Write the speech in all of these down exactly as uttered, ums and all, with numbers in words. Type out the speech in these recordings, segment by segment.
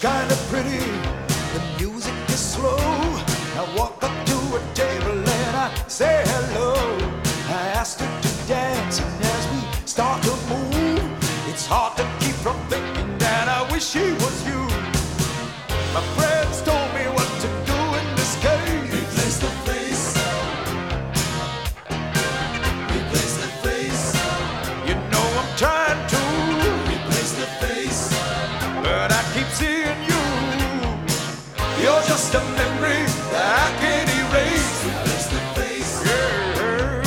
kinda pretty, the music is slow. I walk up to a table and I say hello. I asked her to dance, and as we start to move, it's hard to keep from thinking that I wish she was you. My friends told me what to do in this case. Replace the face. Replace the face. You know I'm trying to Replace the face. but I keep seeing you. You're just a memory that I can't erase. Replace the face. Yeah.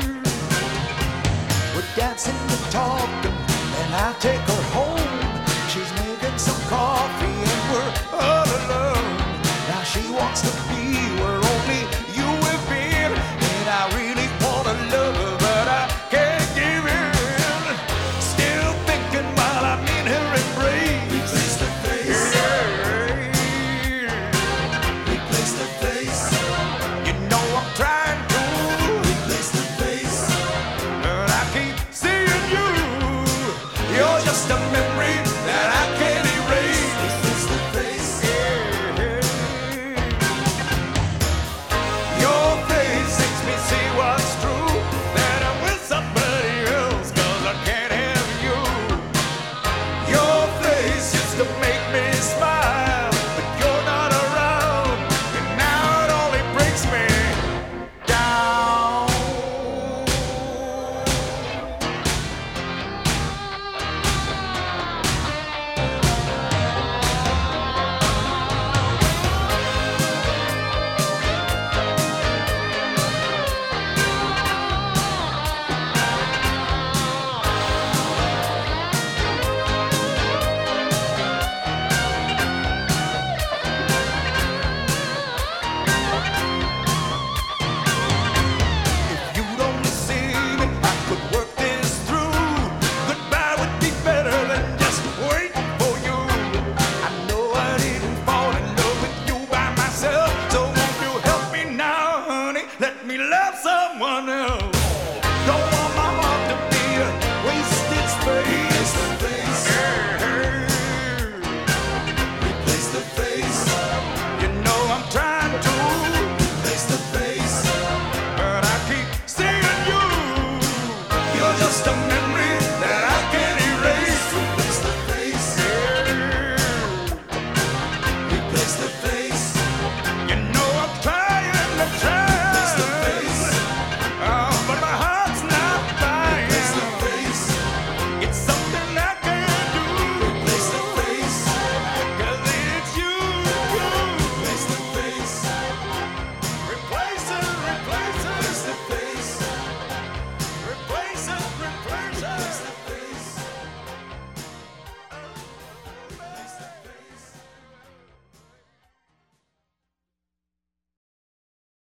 We're dancing and talking, and I take her home. She's making some coffee, and we're all alone. Now she wants to be